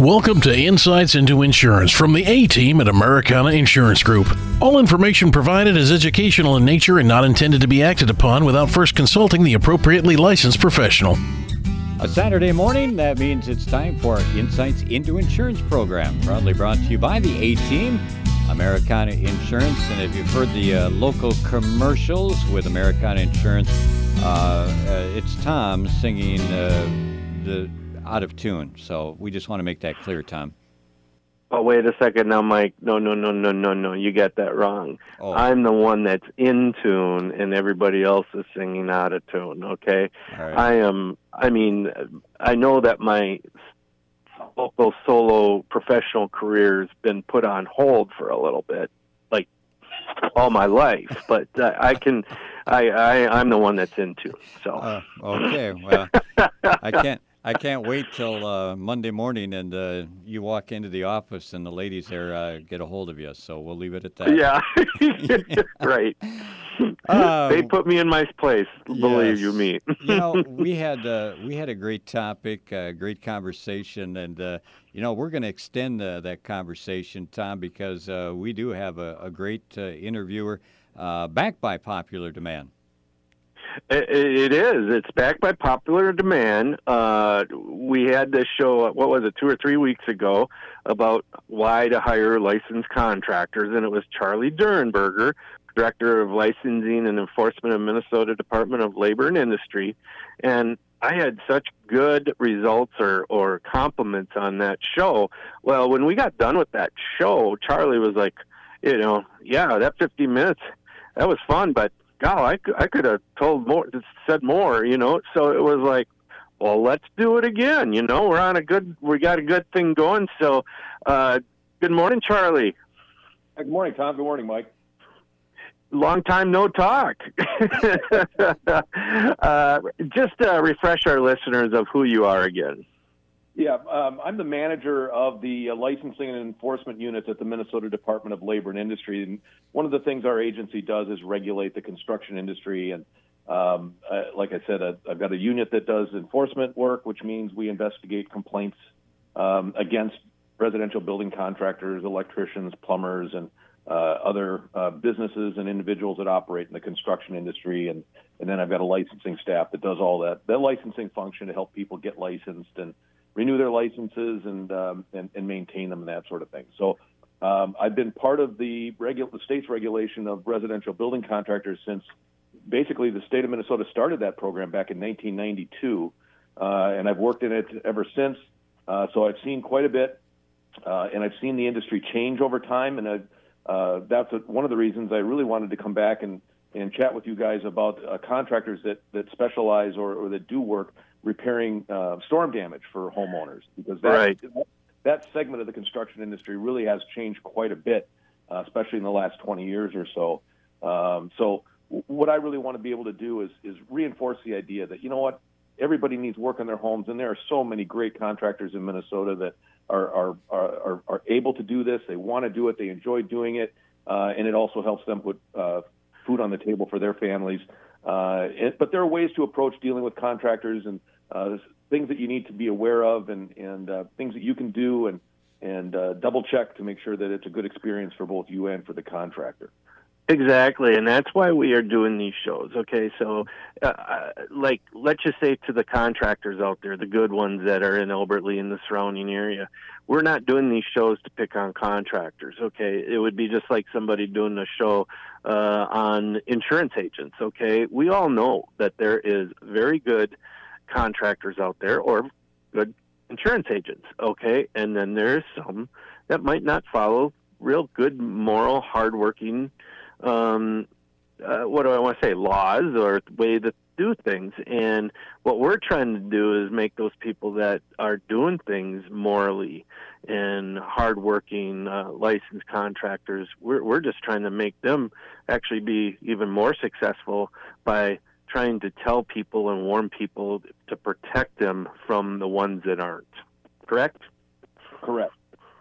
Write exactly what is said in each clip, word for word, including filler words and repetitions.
Welcome to Insights into Insurance from the A-Team at Americana Insurance Group. All information provided is educational in nature and not intended to be acted upon without first consulting the appropriately licensed professional. A Saturday morning, that means it's time for our Insights into Insurance program, proudly brought to you by the A-Team, Americana Insurance. And if you've heard the uh, local commercials with Americana Insurance, uh, uh, it's Tom singing uh, the out of tune. So we just want to make that clear, Tom. Oh, wait a second now, Mike. No, no, no, no, no, no. You got that wrong. Oh. I'm the one that's in tune, and everybody else is singing out of tune, okay? All right. I am, I mean, I know that my local solo professional career has been put on hold for a little bit, like all my life, but uh, I can, I, I, I'm the one that's in tune, so. Uh, okay, well, I can't. I can't wait till uh, Monday morning and uh, you walk into the office and the ladies there uh, get a hold of you. So we'll leave it at that. Yeah, right. Uh, they put me in my place, believe yes. you me. you know, we had uh, we had a great topic, uh, great conversation, and uh, you know we're going to extend uh, that conversation, Tom, because uh, we do have a, a great uh, interviewer uh, backed by popular demand. It, it is. It's backed by popular demand. Uh, we had this show, what was it, two or three weeks ago, about why to hire licensed contractors, and it was Charlie Durenberger, Director of Licensing and Enforcement of Minnesota Department of Labor and Industry, and I had such good results or, or compliments on that show. Well, when we got done with that show, Charlie was like, you know, yeah, that fifteen minutes, that was fun, but God, I could, I could have told more, said more, you know. So it was like, well, let's do it again. You know, we're on a good, we got a good thing going. So, uh, good morning, Charlie. Good morning, Tom. Good morning, Mike. Long time no talk. uh, just uh, refresh our listeners of who you are again. Yeah, um, I'm the manager of the uh, licensing and enforcement units at the Minnesota Department of Labor and Industry. And one of the things our agency does is regulate the construction industry. And um, uh, like I said, uh, I've got a unit that does enforcement work, which means we investigate complaints um, against residential building contractors, electricians, plumbers, and uh, other uh, businesses and individuals that operate in the construction industry. And, and then I've got a licensing staff that does all that, that licensing function to help people get licensed and renew their licenses and, um, and and maintain them and that sort of thing. So um, I've been part of the, regu- the state's regulation of residential building contractors since basically the state of Minnesota started that program back in nineteen ninety-two, uh, and I've worked in it ever since. Uh, so I've seen quite a bit, uh, and I've seen the industry change over time, and I've, uh, that's a, one of the reasons I really wanted to come back and, and chat with you guys about uh, contractors that, that specialize or, or that do work repairing uh, storm damage for homeowners, because that, right. that segment of the construction industry really has changed quite a bit, uh, especially in the last twenty years or so. Um, so w- what I really want to be able to do is, is reinforce the idea that, you know what, everybody needs work in their homes, and there are so many great contractors in Minnesota that are, are, are, are able to do this. They want to do it. They enjoy doing it, uh, and it also helps them put uh, food on the table for their families. Uh, it, but there are ways to approach dealing with contractors and uh, things that you need to be aware of, and, and uh, things that you can do, and, and uh, double check to make sure that it's a good experience for both you and for the contractor. Exactly, and that's why we are doing these shows, okay? So, uh, like, let's just say to the contractors out there, the good ones that are in Elbertly and the surrounding area, we're not doing these shows to pick on contractors, okay? It would be just like somebody doing a show uh, on insurance agents, okay? We all know that there is very good contractors out there or good insurance agents, okay? And then there's some that might not follow real good, moral, hardworking um, uh, what do I want to say, laws or the way to do things. And what we're trying to do is make those people that are doing things morally and hardworking, uh, licensed contractors, we're, we're just trying to make them actually be even more successful by trying to tell people and warn people to protect them from the ones that aren't. Correct? Correct.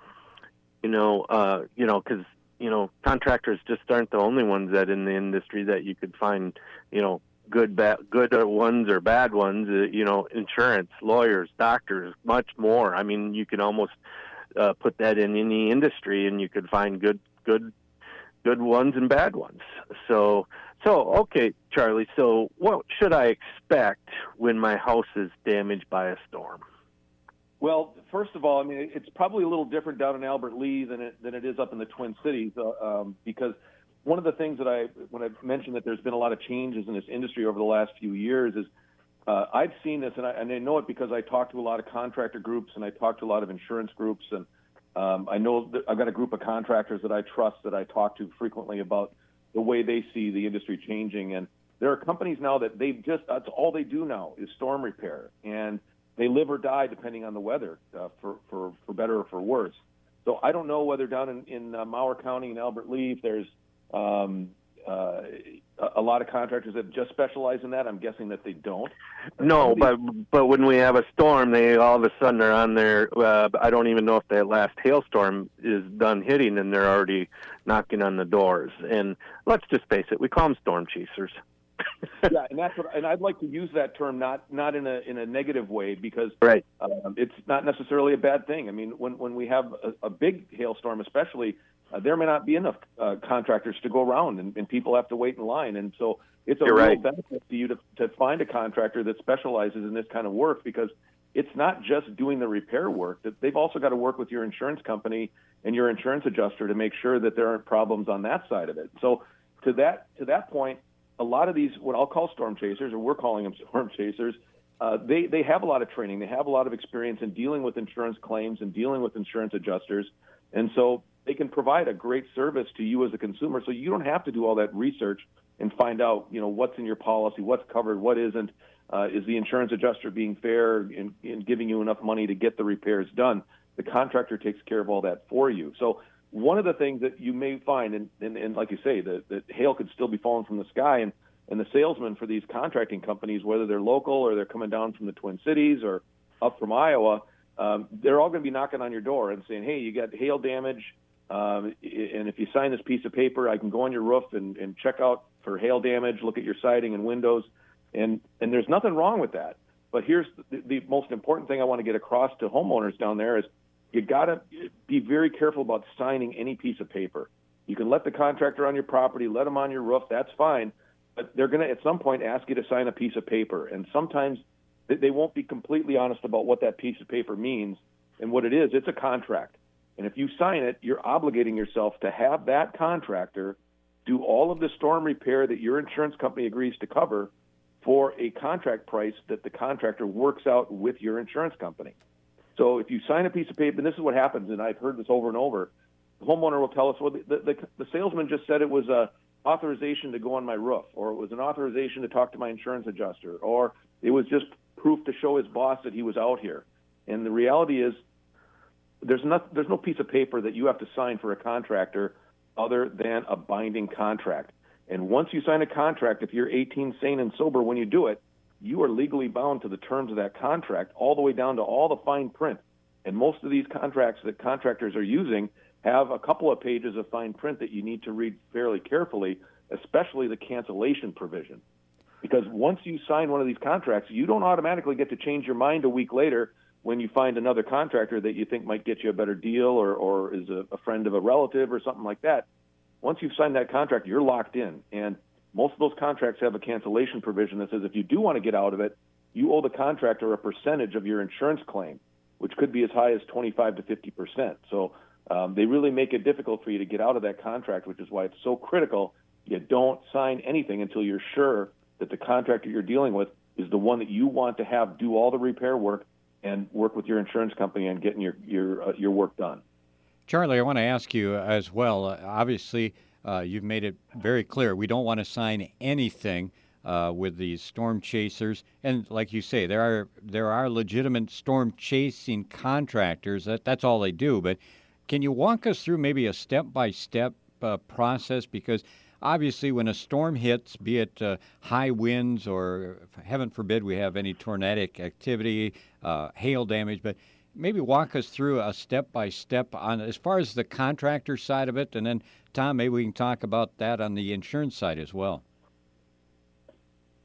You know, uh, you know, because you know, contractors just aren't the only ones that in the industry that you could find, you know, good, bad, good ones or bad ones. Uh, you know, insurance, lawyers, doctors, much more. I mean, you can almost uh, put that in any industry, and you could find good, good, good ones and bad ones. So, so okay, Charlie. So, what should I expect when my house is damaged by a storm? Well, first of all, I mean, it's probably a little different down in Albert Lea than it than it is up in the Twin Cities, uh, um, because one of the things that I, when I mentioned that there's been a lot of changes in this industry over the last few years, is uh, I've seen this, and I, and I know it because I talk to a lot of contractor groups and I talk to a lot of insurance groups, and um, I know that I've got a group of contractors that I trust that I talk to frequently about the way they see the industry changing. And there are companies now that they just, that's all they do now is storm repair, and they live or die depending on the weather, uh, for, for, for better or for worse. So I don't know whether down in, in uh, Mower County and Albert Lea, if there's um, uh, a lot of contractors that just specialize in that. I'm guessing that they don't. No, these... but but when we have a storm, they all of a sudden are on their. Uh, I don't even know if that last hailstorm is done hitting, and they're already knocking on the doors. And let's just face it, we call them storm chasers. Yeah, and that's what, and I'd like to use that term not not in a in a negative way, because right. um, it's not necessarily a bad thing. I mean, when when we have a, a big hailstorm, especially, uh, there may not be enough uh, contractors to go around, and, and people have to wait in line. And so it's a You're real right. benefit to you to to find a contractor that specializes in this kind of work, because it's not just doing the repair work. That they've also got to work with your insurance company and your insurance adjuster to make sure that there aren't problems on that side of it. So to that to that point, a lot of these, what I'll call storm chasers, or we're calling them storm chasers, uh, they, they have a lot of training. They have a lot of experience in dealing with insurance claims and dealing with insurance adjusters. And so they can provide a great service to you as a consumer, so you don't have to do all that research and find out, you know, what's in your policy, what's covered, what isn't. Uh, is the insurance adjuster being fair in, in giving you enough money to get the repairs done? The contractor takes care of all that for you. So one of the things that you may find, and, and, and like you say, that, that hail could still be falling from the sky, and, and the salesmen for these contracting companies, whether they're local or they're coming down from the Twin Cities or up from Iowa, um, they're all going to be knocking on your door and saying, hey, you got hail damage, um, and if you sign this piece of paper, I can go on your roof and, and check out for hail damage, look at your siding and windows, and, and there's nothing wrong with that. But here's the, the most important thing I want to get across to homeowners down there is, you got to be very careful about signing any piece of paper. You can let the contractor on your property, let them on your roof, that's fine, but they're going to at some point ask you to sign a piece of paper. And sometimes they won't be completely honest about what that piece of paper means and what it is. It's a contract. And if you sign it, you're obligating yourself to have that contractor do all of the storm repair that your insurance company agrees to cover for a contract price that the contractor works out with your insurance company. So if you sign a piece of paper, and this is what happens, and I've heard this over and over, the homeowner will tell us, well, the, the, the salesman just said it was a authorization to go on my roof, or it was an authorization to talk to my insurance adjuster, or it was just proof to show his boss that he was out here. And the reality is there's, not, there's no piece of paper that you have to sign for a contractor other than a binding contract. And once you sign a contract, if you're eighteen, sane, and sober when you do it, you are legally bound to the terms of that contract all the way down to all the fine print. And most of these contracts that contractors are using have a couple of pages of fine print that you need to read fairly carefully, especially the cancellation provision. Because once you sign one of these contracts, you don't automatically get to change your mind a week later when you find another contractor that you think might get you a better deal, or, or is a, a friend of a relative or something like that. Once you've signed that contract, you're locked in. And most of those contracts have a cancellation provision that says if you do want to get out of it, you owe the contractor a percentage of your insurance claim, which could be as high as twenty-five to fifty percent. So um, they really make it difficult for you to get out of that contract, which is why it's so critical you don't sign anything until you're sure that the contractor you're dealing with is the one that you want to have do all the repair work and work with your insurance company on getting your, your, uh, your work done. Charlie, I want to ask you as well, uh, obviously, Uh, you've made it very clear we don't want to sign anything uh, with these storm chasers. And like you say, there are there are legitimate storm chasing contractors. That that's all they do. But can you walk us through maybe a step-by-step uh, process? Because obviously when a storm hits, be it uh, high winds or, heaven forbid, we have any tornadic activity, uh, hail damage, but maybe walk us through a step-by-step on as far as the contractor side of it, and then, Tom, maybe we can talk about that on the insurance side as well.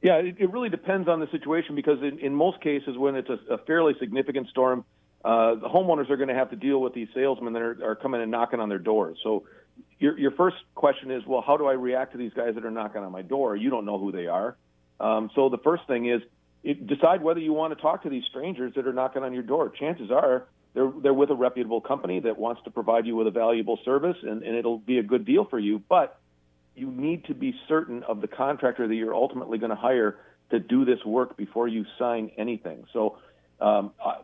Yeah, it, it really depends on the situation because in, in most cases, when it's a, a fairly significant storm, uh, the homeowners are going to have to deal with these salesmen that are, are coming and knocking on their doors. So your, your first question is, well, how do I react to these guys that are knocking on my door? You don't know who they are. Um, so the first thing is it, decide whether you want to talk to these strangers that are knocking on your door. Chances are they're, they're with a reputable company that wants to provide you with a valuable service, and, and it'll be a good deal for you. But you need to be certain of the contractor that you're ultimately going to hire to do this work before you sign anything. So um, I,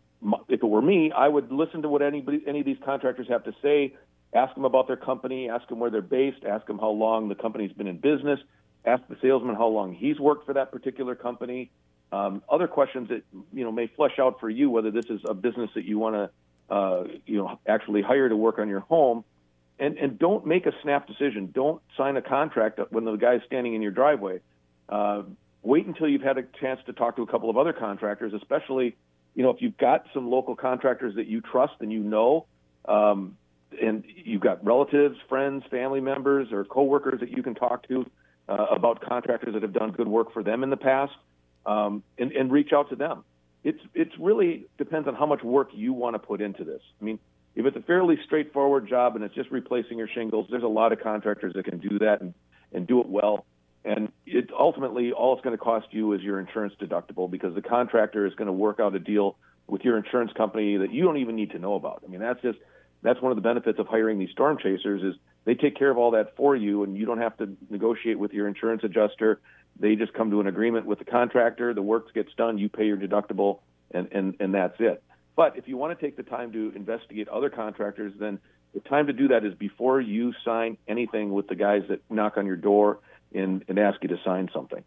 if it were me, I would listen to what anybody, any of these contractors have to say, ask them about their company, ask them where they're based, ask them how long the company's been in business, ask the salesman how long he's worked for that particular company. Um, other questions that you know may flesh out for you whether this is a business that you want to uh, you know actually hire to work on your home. And, and don't make a snap decision. Don't sign a contract when the guy's standing in your driveway. Uh, wait until you've had a chance to talk to a couple of other contractors, especially, you know, if you've got some local contractors that you trust and you know, um, and you've got relatives, friends, family members, or coworkers that you can talk to uh, about contractors that have done good work for them in the past, um, and, and reach out to them. It's it's really depends on how much work you want to put into this. I mean, if it's a fairly straightforward job and it's just replacing your shingles, there's a lot of contractors that can do that and, and do it well. And it ultimately, all it's going to cost you is your insurance deductible because the contractor is going to work out a deal with your insurance company that you don't even need to know about. I mean, that's just that's one of the benefits of hiring these storm chasers is they take care of all that for you, and you don't have to negotiate with your insurance adjuster. They just come to an agreement with the contractor. The work gets done. You pay your deductible, and, and, and that's it. But if you want to take the time to investigate other contractors, then the time to do that is before you sign anything with the guys that knock on your door and, and ask you to sign something.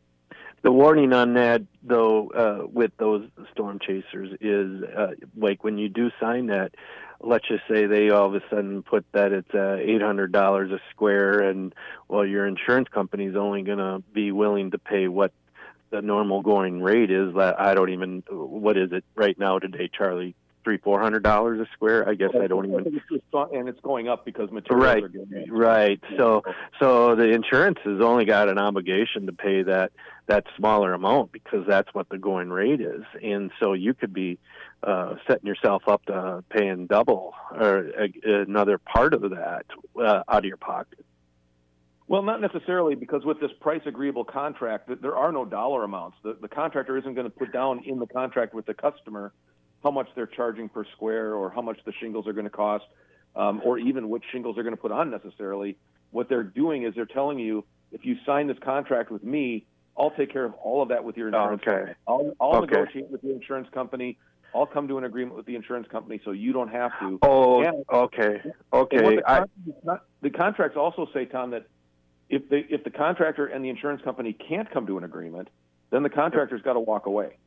The warning on that, though, uh, with those storm chasers is, uh, like when you do sign that, let's just say they all of a sudden put that it's uh, eight hundred dollars a square, and, well, your insurance company is only going to be willing to pay what the normal going rate is. I don't even, what is it right now today, Charlie? Three, four hundred dollars a square. I guess I don't even. And it's going up because materials right, are getting right. So, so the insurance has only got an obligation to pay that that smaller amount because that's what the going rate is, and so you could be uh, setting yourself up to paying double or a, another part of that uh, out of your pocket. Well, not necessarily, because with this price agreeable contract, there are no dollar amounts. The, the contractor isn't going to put down in the contract with the customer how much they're charging per square or how much the shingles are going to cost, um, or even which shingles they're going to put on necessarily. What they're doing is they're telling you, if you sign this contract with me, I'll take care of all of that with your insurance okay. company. I'll, I'll okay. negotiate with the insurance company. I'll come to an agreement with the insurance company so you don't have to. Oh, and, okay. Okay. And the, I, not, the contracts also say, Tom, that if the, if the contractor and the insurance company can't come to an agreement, then the contractor's got to walk away.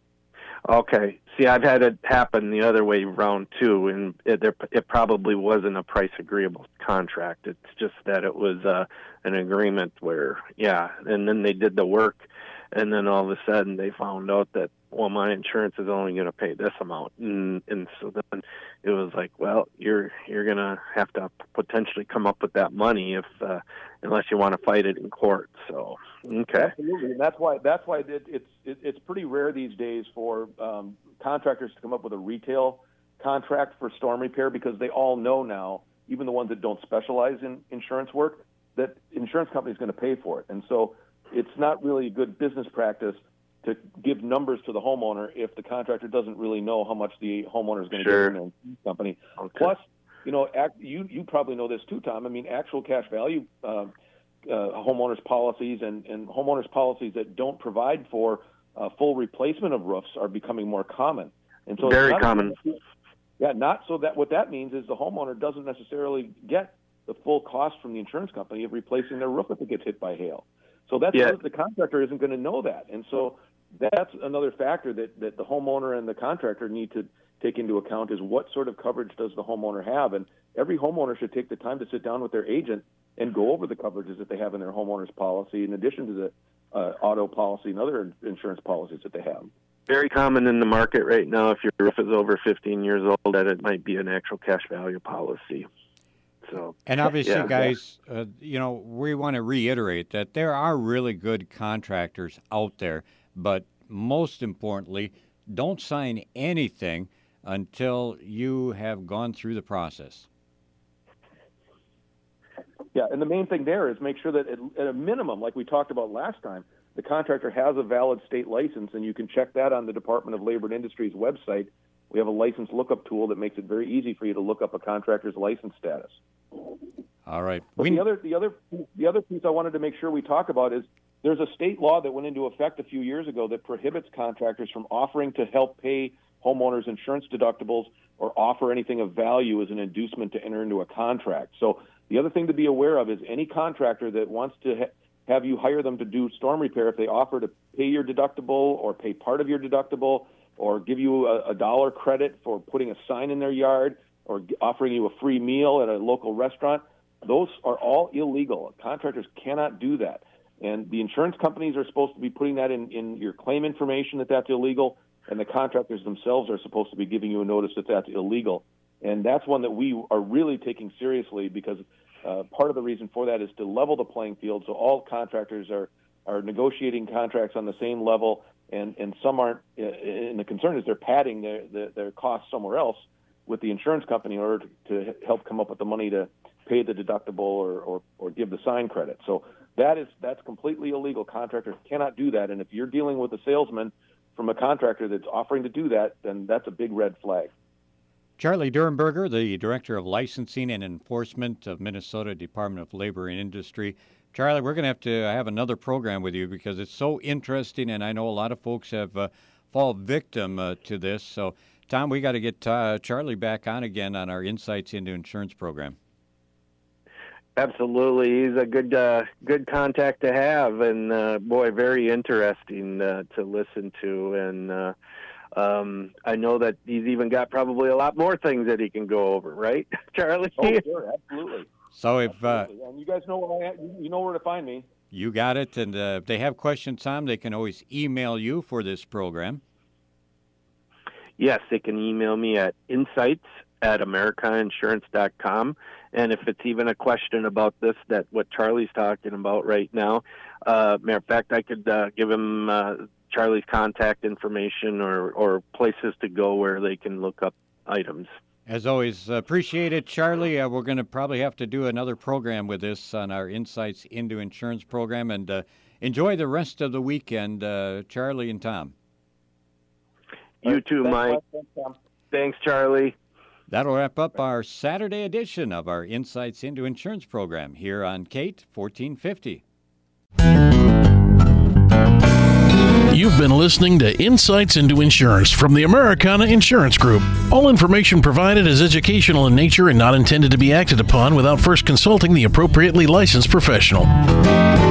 Okay. See, I've had it happen the other way around too, and it, there, it probably wasn't a price agreeable contract. It's just that it was uh, an agreement where, yeah, and then they did the work, and then all of a sudden they found out that, well, my insurance is only going to pay this amount, and, and so then it was like, well, you're you're going to have to potentially come up with that money if uh, unless you want to fight it in court. So, okay, absolutely, and that's why that's why it, it's it, it's pretty rare these days for um, contractors to come up with a retail contract for storm repair, because they all know now, even the ones that don't specialize in insurance work, that insurance company is going to pay for it, and so it's not really a good business practice to give numbers to the homeowner if the contractor doesn't really know how much the homeowner is going to sure. get from the company. Okay. Plus, you know, act, you you probably know this too, Tom. I mean, actual cash value uh, uh, homeowners policies and, and homeowners policies that don't provide for uh, full replacement of roofs are becoming more common. And so very not, common. Yeah, not so that what that means is the homeowner doesn't necessarily get the full cost from the insurance company of replacing their roof if it gets hit by hail. So that's yeah. the contractor isn't going to know that, and so that's another factor that, that the homeowner and the contractor need to take into account is what sort of coverage does the homeowner have, and every homeowner should take the time to sit down with their agent and go over the coverages that they have in their homeowner's policy, in addition to the uh, auto policy and other insurance policies that they have. Very common in the market right now, if your roof is over fifteen years old, that it might be an actual cash value policy. So, and obviously, yeah, guys, uh, you know, we want to reiterate that there are really good contractors out there, but most importantly, don't sign anything until you have gone through the process. Yeah, and the main thing there is make sure that at, at a minimum, like we talked about last time, the contractor has a valid state license, and you can check that on the Department of Labor and Industry's website. We have a license lookup tool that makes it very easy for you to look up a contractor's license status. All right. But we... the other, the other, the other piece I wanted to make sure we talk about is there's a state law that went into effect a few years ago that prohibits contractors from offering to help pay homeowners' insurance deductibles or offer anything of value as an inducement to enter into a contract. So the other thing to be aware of is any contractor that wants to ha- have you hire them to do storm repair, if they offer to pay your deductible or pay part of your deductible or give you a, a dollar credit for putting a sign in their yard or g- offering you a free meal at a local restaurant, those are all illegal. Contractors cannot do that. And the insurance companies are supposed to be putting that in, in your claim information that that's illegal, and the contractors themselves are supposed to be giving you a notice that that's illegal. And that's one that we are really taking seriously because uh, part of the reason for that is to level the playing field so all contractors are, are negotiating contracts on the same level, and, and some aren't. Uh, and the concern is they're padding their, their, their costs somewhere else with the insurance company in order to, to help come up with the money to pay the deductible or, or, or give the sign credit. So that is that's completely illegal. Contractors cannot do that. And if you're dealing with a salesman from a contractor that's offering to do that, then that's a big red flag. Charlie Durenberger, the Director of Licensing and Enforcement of Minnesota Department of Labor and Industry. Charlie, we're going to have to have another program with you because it's so interesting, and I know a lot of folks have uh, fallen victim uh, to this. So, Tom, we got to get uh, Charlie back on again on our Insights into Insurance program. Absolutely, he's a good uh, good contact to have, and uh, boy, very interesting uh, to listen to. And uh, um, I know that he's even got probably a lot more things that he can go over, right, Charlie? Oh, sure, absolutely. So if uh, and you guys know where I, you know where to find me. You got it. And uh, if they have questions, Tom, they can always email you for this program. Yes, they can email me at insights at americana insurance dot com. And if it's even a question about this, that what Charlie's talking about right now, uh, matter of fact, I could uh, give him uh, Charlie's contact information or, or places to go where they can look up items. As always, appreciate it, Charlie. Uh, we're going to probably have to do another program with this on our Insights into Insurance program. And uh, enjoy the rest of the weekend, uh, Charlie and Tom. You too, Mike. Thanks, Charlie. That'll wrap up our Saturday edition of our Insights into Insurance program here on Kate fourteen fifty. You've been listening to Insights into Insurance from the Americana Insurance Group. All information provided is educational in nature and not intended to be acted upon without first consulting the appropriately licensed professional.